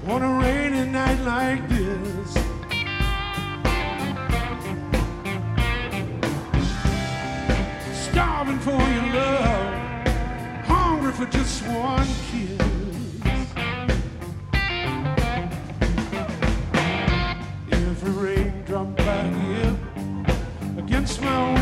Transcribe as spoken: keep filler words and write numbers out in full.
on a rainy night like this. Starving for your love, hungry for just one kiss. Every raindrop I hit against my